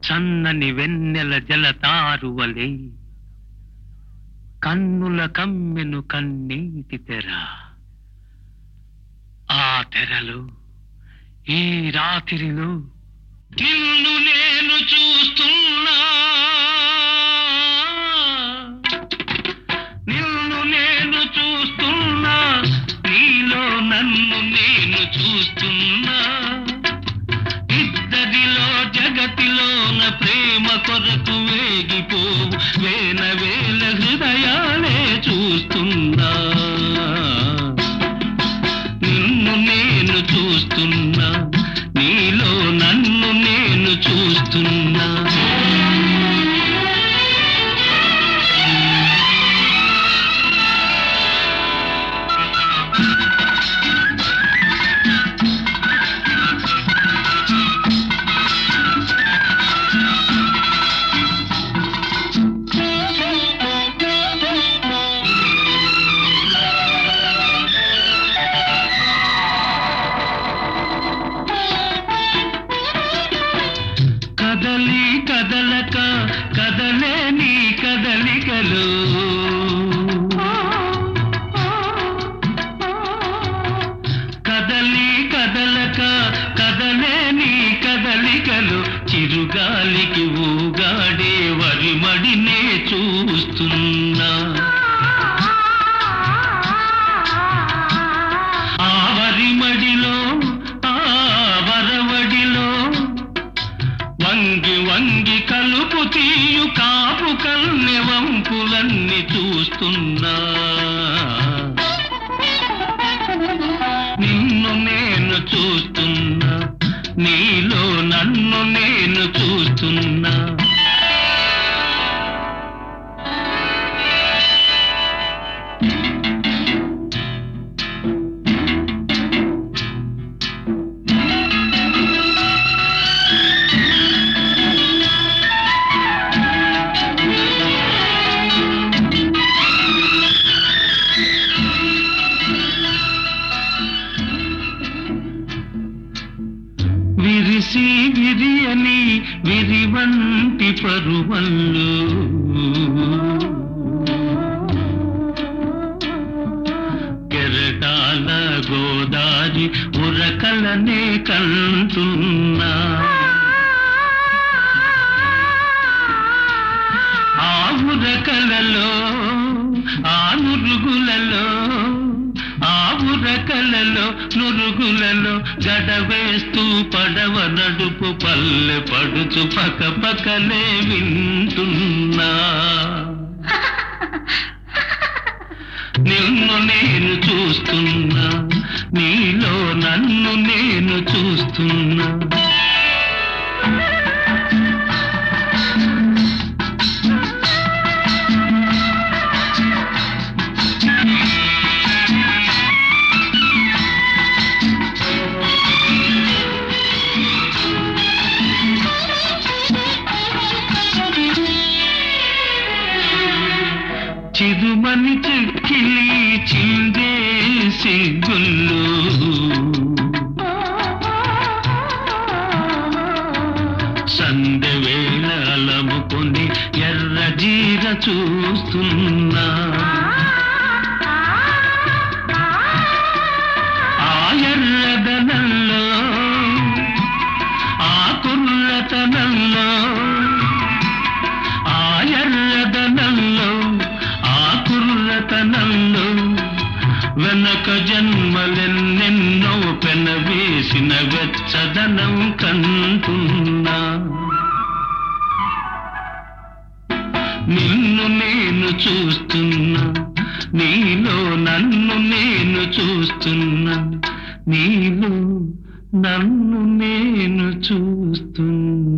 చన్నని వెన్నెల జలతారువలే కన్నుల కమ్మెను కన్నీటి తెర. ఆ తెరలో ఈ రాత్రిలో నిన్ను నేను చూస్తున్నా, నిన్ను నేను చూస్తున్నా, నీలో నన్ను నేను చూస్తున్నా. ఇద్దరిలో జగతిలోన ప్రేమ కొరకు వేగిపోవు వేల వేల హృదయాలే చూస్తున్నా. నిన్ను నేను చూస్తున్నా, నీలో నన్ను నేను చూస్తున్నా. కదలి కదలక కదలే నీ కదలికలు, కదలి కదలక కదలే నీ కదలికలు. చిరుగాలికి ఊగాడే వరిమడినే చూస్తున్నా. ఆ వరిమడిలో ఆ వరవడిలో వంగి వంగి కలుపు తీయు కాపు కన్నె వంపులన్నీ చూస్తున్నా. నిన్ను నేను చూస్తున్నా, నీలో నన్ను నేను చూస్తున్నా. విరిసి విరియని విరివంటి పరువల్లు, కెరటాల గోదారి ఉరకలనే కంటున్నా. ఆ ఉరకలలో ఆ నురుగులలో ఆ ఉరకలలో నురుగులలో గడవేస్తూ పడవ నడుపు పల్లె పడుచు పక పకలే వింటున్నా. నిన్ను నేను చూస్తున్నా, నీలో నన్ను నేను చూస్తున్నా. చిరుమని చెక్కిలి చిందేసి గుల్లు, సందె వేళ అలముకొని ఎర్ర జీర చూస్తున్నా. ఆ ఎర్రదనంలో ఆ కుర్రతనంలో ఆ ఎర్రదనంలో కుర్రతనంలో వెనక జన్మలెన్నెన్నో పెనవేసిన వెచ్చదనం కంటున్నా. నిన్ను నేను చూస్తున్నా, నీలో నన్ను నేను చూస్తున్నా. నీలో నన్ను నేను చూస్తున్నా.